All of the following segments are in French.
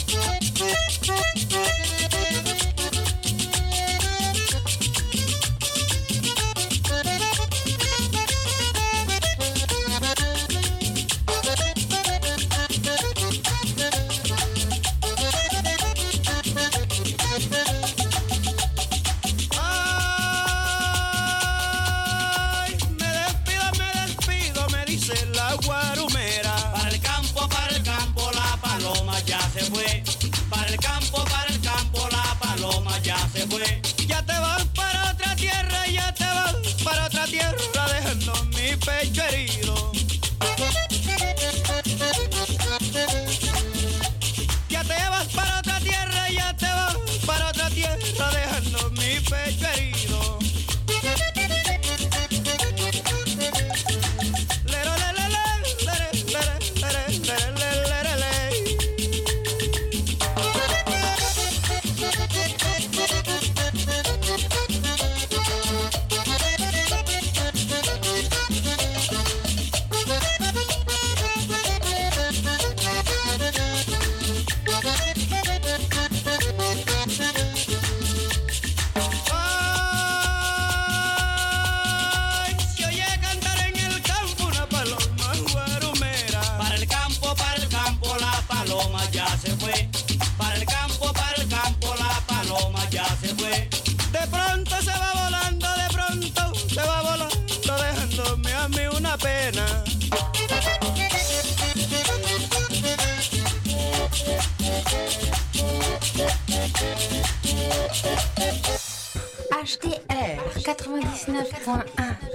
HDR 99.1.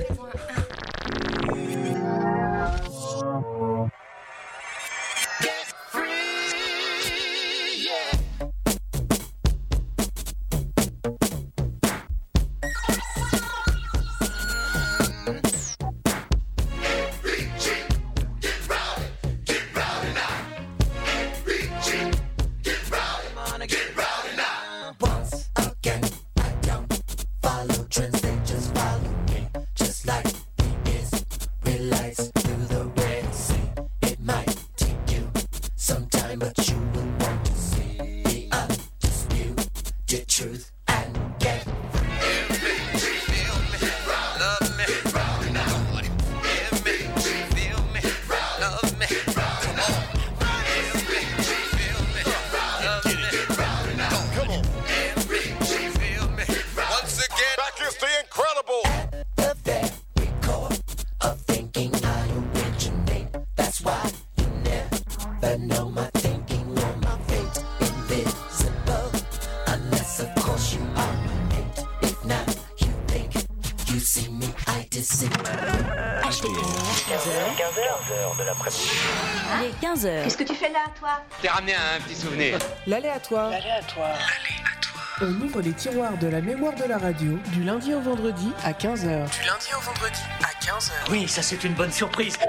Il est 15h. Qu'est-ce que tu fais là, toi? T'es ramené un petit souvenir. L'aléatoire. On ouvre les tiroirs de la mémoire de la radio du lundi au vendredi à 15h. Oui, ça c'est une bonne surprise.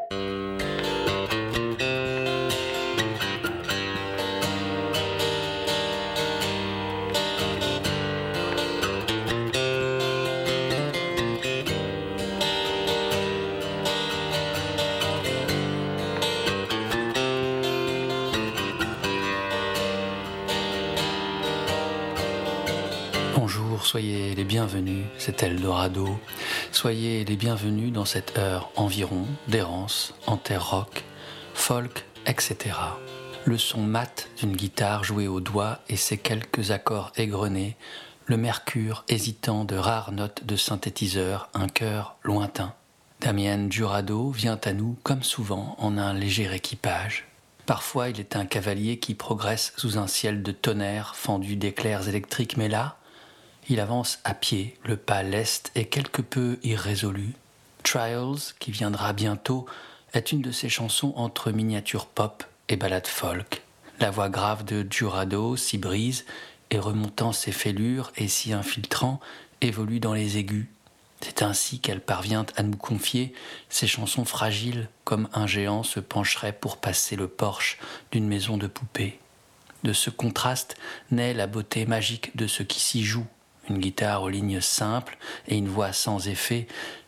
Bonjour, soyez les bienvenus, c'est Eldorado. Soyez les bienvenus dans cette heure environ d'errance en terre rock, folk, etc. Le son mat d'une guitare jouée au doigt et ses quelques accords égrenés, le mercure hésitant de rares notes de synthétiseur, un chœur lointain. Damien Jurado vient à nous, comme souvent, en un léger équipage. Parfois, il est un cavalier qui progresse sous un ciel de tonnerre fendu d'éclairs électriques, mais là, il avance à pied, le pas leste et quelque peu irrésolu. Trials, qui viendra bientôt, est une de ses chansons entre miniature pop et ballade folk. La voix grave de Jurado s'y brise et remontant ses fêlures et s'y infiltrant, évolue dans les aigus. C'est ainsi qu'elle parvient à nous confier ces chansons fragiles comme un géant se pencherait pour passer le porche d'une maison de poupées. De ce contraste naît la beauté magique de ce qui s'y joue. Une guitare aux lignes simples et une voix sans effet,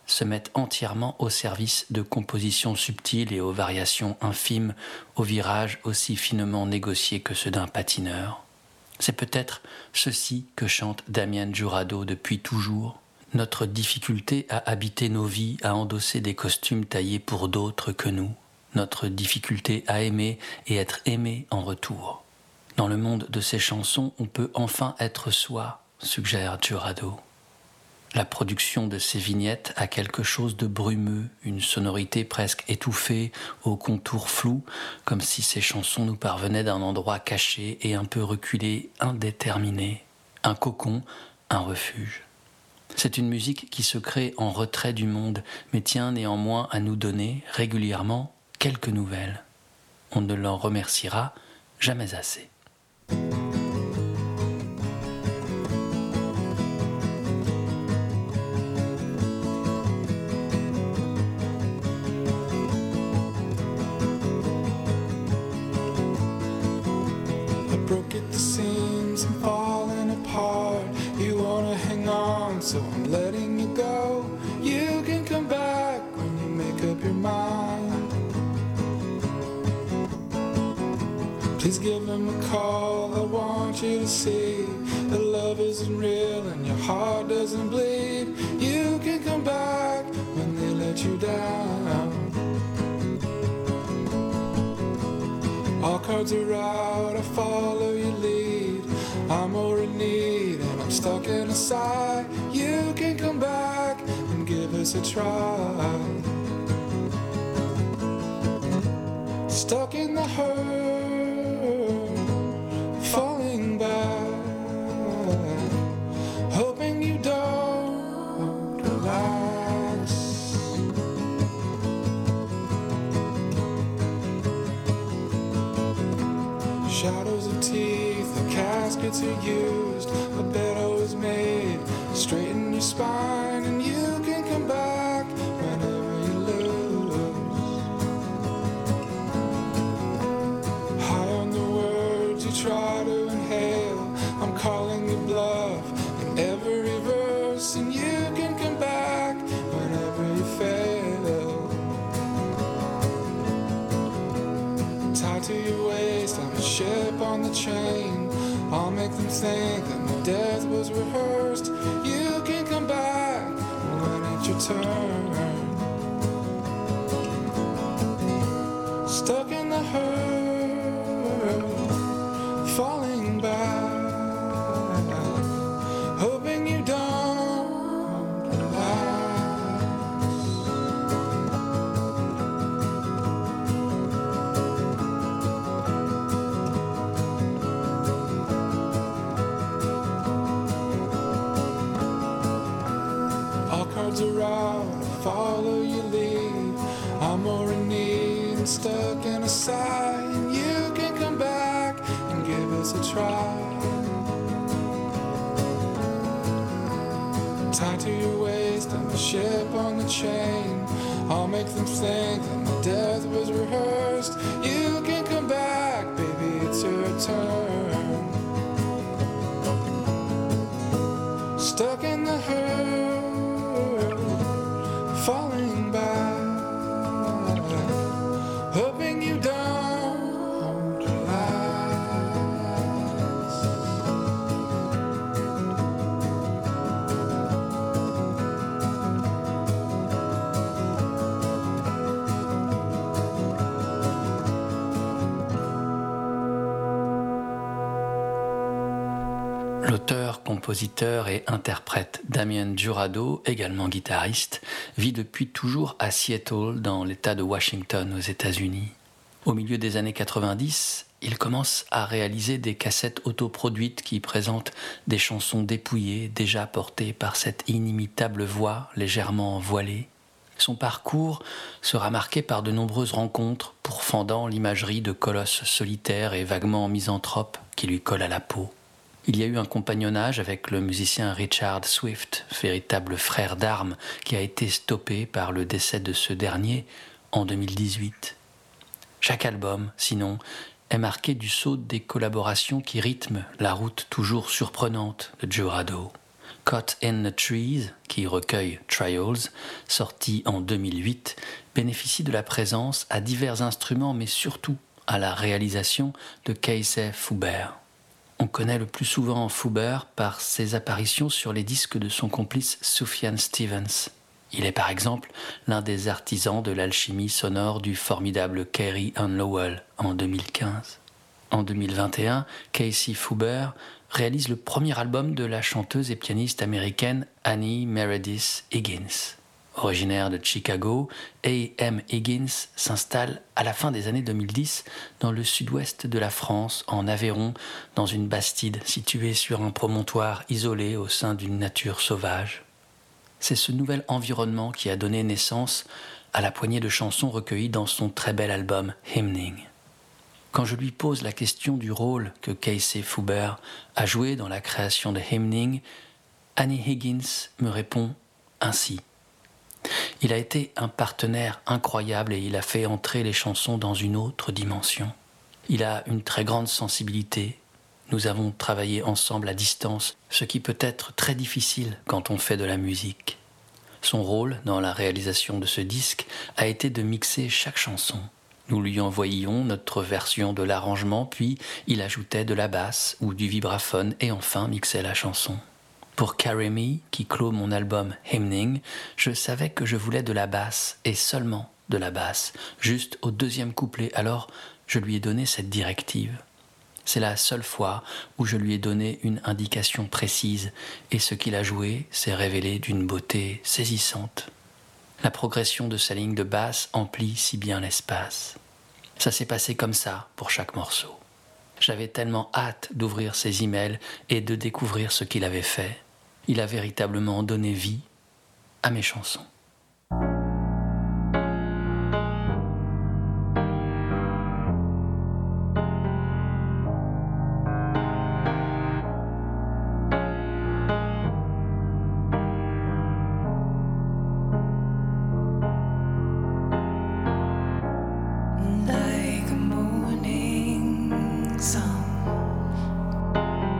se mettent entièrement au service de compositions subtiles et aux variations infimes, aux virages aussi finement négociés que ceux d'un patineur. C'est peut-être ceci que chante Damian Jurado depuis toujours, notre difficulté à habiter nos vies, à endosser des costumes taillés pour d'autres que nous, notre difficulté à aimer et être aimé en retour. Dans le monde de ces chansons, on peut enfin être soi, suggère Jurado. La production de ces vignettes a quelque chose de brumeux, une sonorité presque étouffée, aux contours flous, comme si ces chansons nous parvenaient d'un endroit caché et un peu reculé, indéterminé, un cocon, un refuge. C'est une musique qui se crée en retrait du monde, mais tient néanmoins à nous donner, régulièrement, quelques nouvelles. On ne l'en remerciera jamais assez. So I'm letting you go. You can come back when you make up your mind. Please give him a call. I want you to see that love isn't real and your heart doesn't bleed. You can come back when they let you down. All cards are out, I follow your lead. I'm more in need and I'm stuck in a sigh. You can come back and give us a try. Stuck in the hurt, falling back, hoping you don't relax. Shadows of teeth, the caskets are used, a bed always made. Straighten your spine and you can come back whenever you lose. High on the words you try to inhale, I'm calling you bluff in every verse, and you can come back whenever you fail. Tied to your waist, I'm a ship on the chain. I'll make them think that my death was rehearsed. You can come back when it's your turn. Stuck in the hurt, falling back, hoping you don't relax. Around, follow your lead. I'm more in need and stuck in a sigh, and you can come back and give us a try. Tied to your waist, I'm a ship on the chain. I'll make them think that my death was rehearsed. You can come back, baby, it's your turn. Stuck in the hurt, falling back, hoping you don't relax. L'auteur, compositeur et interprète Damian Jurado, également guitariste, vit depuis toujours à Seattle, dans l'État de Washington, aux États-Unis. Au milieu des années 90, il commence à réaliser des cassettes autoproduites qui présentent des chansons dépouillées, déjà portées par cette inimitable voix légèrement voilée. Son parcours sera marqué par de nombreuses rencontres pourfendant l'imagerie de colosses solitaires et vaguement misanthropes qui lui collent à la peau. Il y a eu un compagnonnage avec le musicien Richard Swift, véritable frère d'armes, qui a été stoppé par le décès de ce dernier en 2018. Chaque album, sinon, est marqué du sceau des collaborations qui rythment la route toujours surprenante de Jurado. Caught in the Trees, qui recueille Trials, sorti en 2008, bénéficie de la présence à divers instruments, mais surtout à la réalisation de Casey Fubert. On connaît le plus souvent Fubert par ses apparitions sur les disques de son complice Sufjan Stevens. Il est par exemple l'un des artisans de l'alchimie sonore du formidable Carey & Lowell en 2015. En 2021, Casey Fubert réalise le premier album de la chanteuse et pianiste américaine Annie Meredith Higgins. Originaire de Chicago, A.M. Higgins s'installe à la fin des années 2010 dans le sud-ouest de la France, en Aveyron, dans une bastide située sur un promontoire isolé au sein d'une nature sauvage. C'est ce nouvel environnement qui a donné naissance à la poignée de chansons recueillies dans son très bel album Hymning. Quand je lui pose la question du rôle que Casey Fubert a joué dans la création de Hymning, Annie Higgins me répond ainsi. Il a été un partenaire incroyable et il a fait entrer les chansons dans une autre dimension. Il a une très grande sensibilité. Nous avons travaillé ensemble à distance, ce qui peut être très difficile quand on fait de la musique. Son rôle dans la réalisation de ce disque a été de mixer chaque chanson. Nous lui envoyions notre version de l'arrangement, puis il ajoutait de la basse ou du vibraphone et enfin mixait la chanson. Pour Carry Me, qui clôt mon album Hymning, je savais que je voulais de la basse et seulement de la basse, juste au deuxième couplet, alors je lui ai donné cette directive. C'est la seule fois où je lui ai donné une indication précise et ce qu'il a joué s'est révélé d'une beauté saisissante. La progression de sa ligne de basse emplit si bien l'espace. Ça s'est passé comme ça pour chaque morceau. J'avais tellement hâte d'ouvrir ses emails et de découvrir ce qu'il avait fait. Il a véritablement donné vie à mes chansons.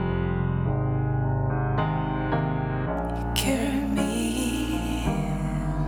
Carry me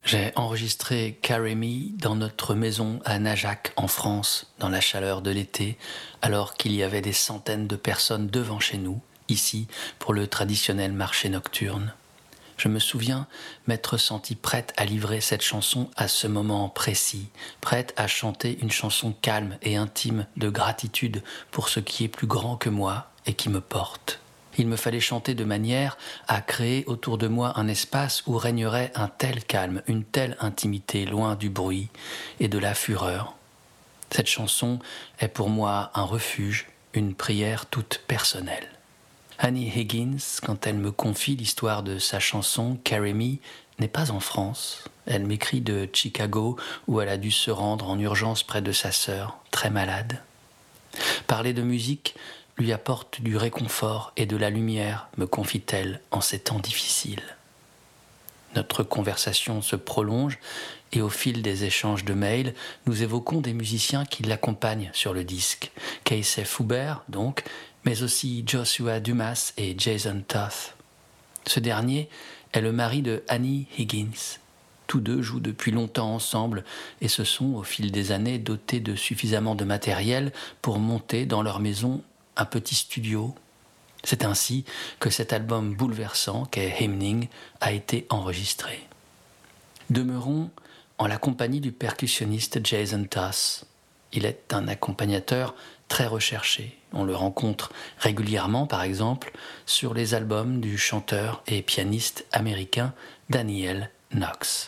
J'ai enregistré Carry Me dans notre maison à Najac, en France, dans la chaleur de l'été, alors qu'il y avait des centaines de personnes devant chez nous, ici, pour le traditionnel marché nocturne. Je me souviens m'être sentie prête à livrer cette chanson à ce moment précis, prête à chanter une chanson calme et intime de gratitude pour ce qui est plus grand que moi et qui me porte. Il me fallait chanter de manière à créer autour de moi un espace où régnerait un tel calme, une telle intimité, loin du bruit et de la fureur. Cette chanson est pour moi un refuge, une prière toute personnelle. Annie Higgins, quand elle me confie l'histoire de sa chanson « Carry Me », n'est pas en France. Elle m'écrit de Chicago, où elle a dû se rendre en urgence près de sa sœur, très malade. Parler de musique lui apporte du réconfort et de la lumière, me confie-t-elle, en ces temps difficiles. Notre conversation se prolonge et au fil des échanges de mails, nous évoquons des musiciens qui l'accompagnent sur le disque. Casey Fubert, donc, mais aussi Joshua Dumas et Jason Toth. Ce dernier est le mari de Annie Higgins. Tous deux jouent depuis longtemps ensemble et se sont, au fil des années, dotés de suffisamment de matériel pour monter dans leur maison un petit studio. C'est ainsi que cet album bouleversant qu'est Hymning a été enregistré. Demeurons en la compagnie du percussionniste Jason Toth. Il est un accompagnateur très recherché. On le rencontre régulièrement, par exemple, sur les albums du chanteur et pianiste américain Daniel Knox.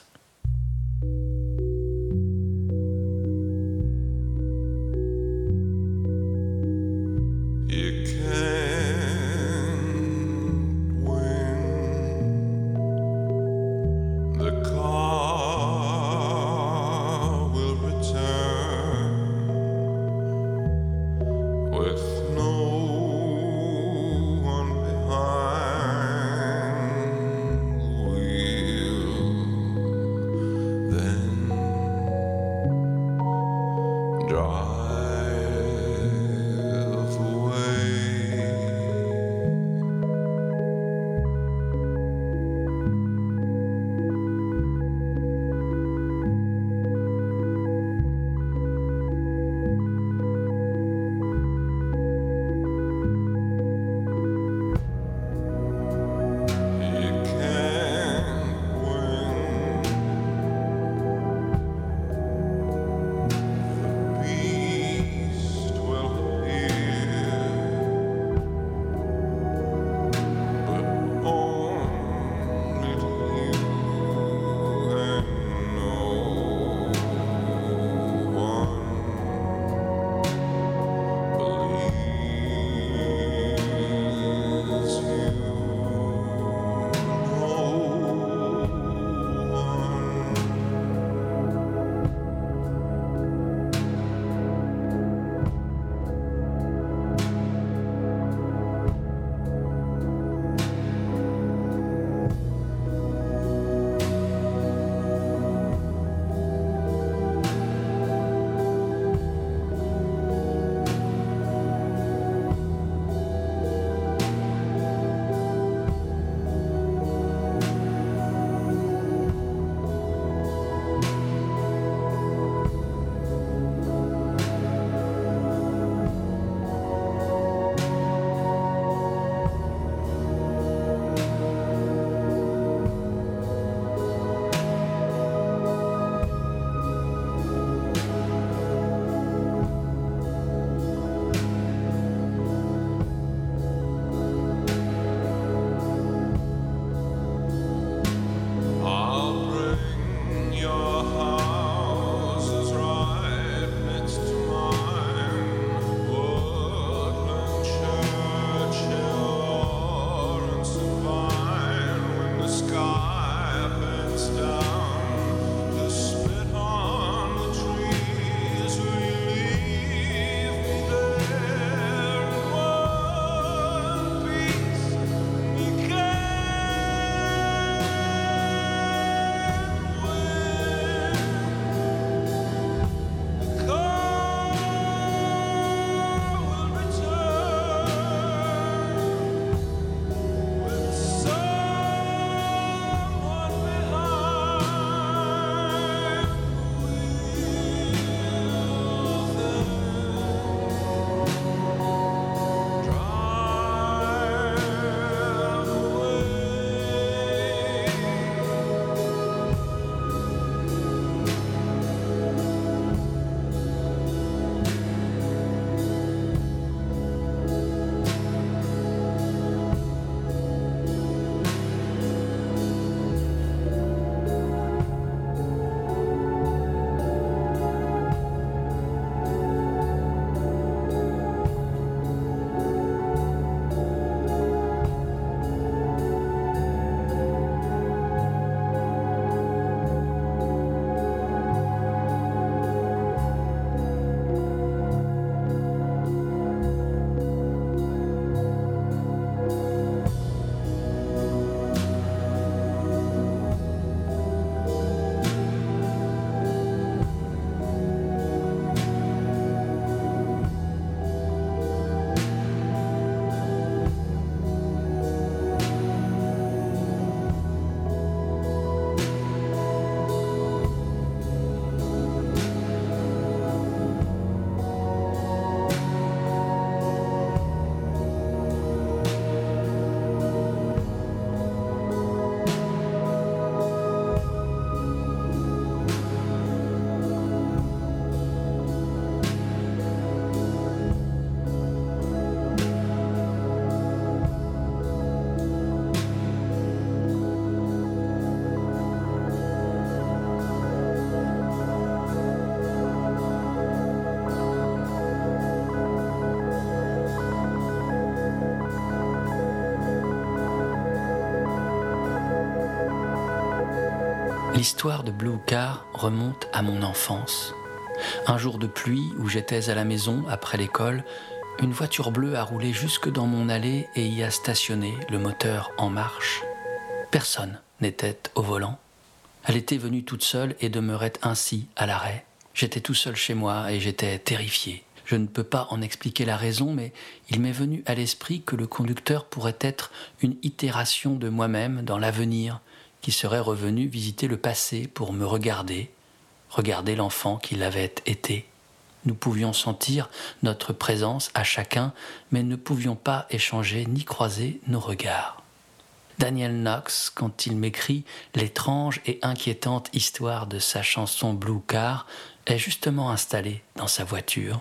L'histoire de Blue Car remonte à mon enfance. Un jour de pluie où j'étais à la maison après l'école, une voiture bleue a roulé jusque dans mon allée et y a stationné, le moteur en marche. Personne n'était au volant. Elle était venue toute seule et demeurait ainsi à l'arrêt. J'étais tout seul chez moi et j'étais terrifié. Je ne peux pas en expliquer la raison, mais il m'est venu à l'esprit que le conducteur pourrait être une itération de moi-même dans l'avenir, qui serait revenu visiter le passé pour me regarder l'enfant qu'il avait été. Nous pouvions sentir notre présence à chacun, mais ne pouvions pas échanger ni croiser nos regards. Daniel Knox, quand il m'écrit l'étrange et inquiétante histoire de sa chanson Blue Car, est justement installé dans sa voiture.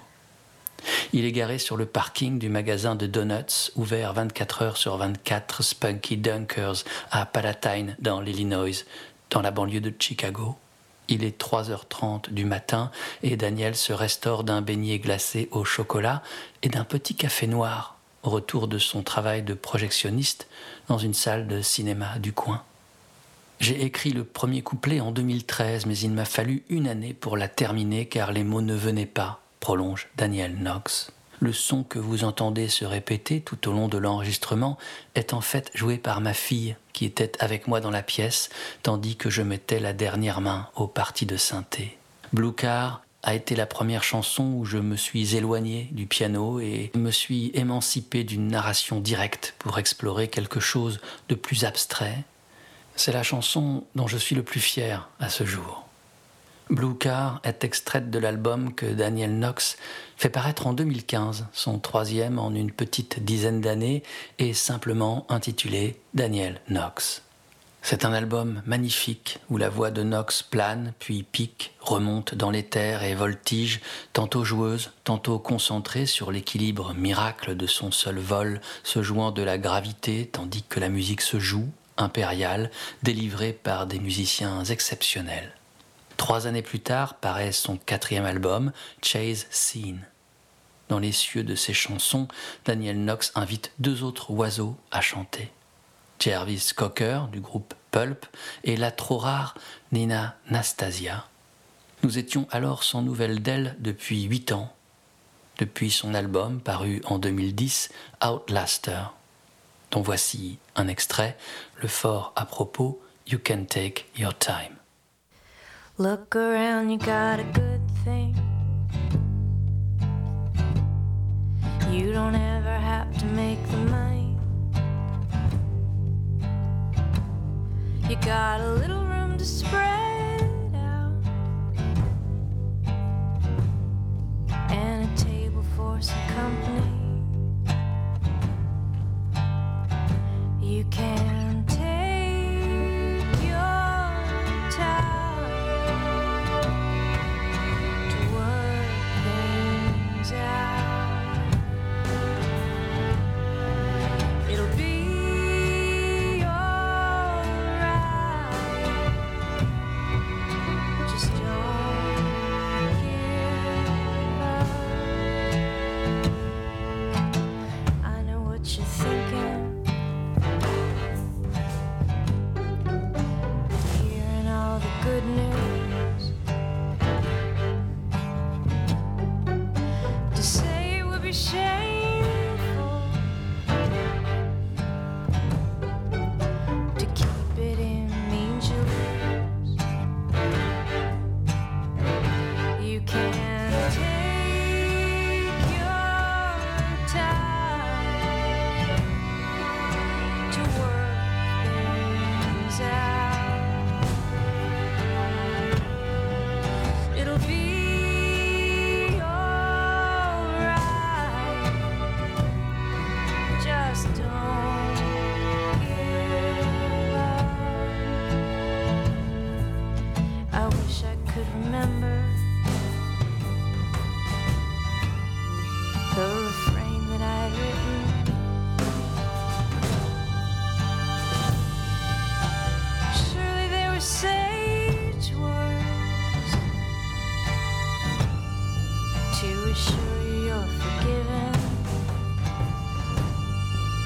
Il est garé sur le parking du magasin de donuts, ouvert 24 heures sur 24, Spunky Dunkers, à Palatine, dans l'Illinois, dans la banlieue de Chicago. Il est 3h30 du matin et Daniel se restaure d'un beignet glacé au chocolat et d'un petit café noir, au retour de son travail de projectionniste dans une salle de cinéma du coin. J'ai écrit le premier couplet en 2013, mais il m'a fallu une année pour la terminer car les mots ne venaient pas, prolonge Daniel Knox. Le son que vous entendez se répéter tout au long de l'enregistrement est en fait joué par ma fille qui était avec moi dans la pièce tandis que je mettais la dernière main aux parties de synthé. Blue Car a été la première chanson où je me suis éloigné du piano et me suis émancipé d'une narration directe pour explorer quelque chose de plus abstrait. C'est la chanson dont je suis le plus fier à ce jour. Blue Car est extraite de l'album que Daniel Knox fait paraître en 2015, son troisième en une petite dizaine d'années, et simplement intitulé Daniel Knox. C'est un album magnifique où la voix de Knox plane, puis pique, remonte dans l'éther et voltige, tantôt joueuse, tantôt concentrée sur l'équilibre miracle de son seul vol, se jouant de la gravité tandis que la musique se joue, impériale, délivrée par des musiciens exceptionnels. 3 années plus tard paraît son 4e album, Chase Scene. Dans les cieux de ses chansons, Daniel Knox invite 2 autres oiseaux à chanter. Jarvis Cocker du groupe Pulp et la trop rare Nina Nastasia. Nous étions alors sans nouvelles d'elle depuis 8 ans, depuis son album paru en 2010, Outlaster, dont voici un extrait, le fort à propos You Can Take Your Time. Look around, you got a good thing. You don't ever have to make the money. You got a little room to spread.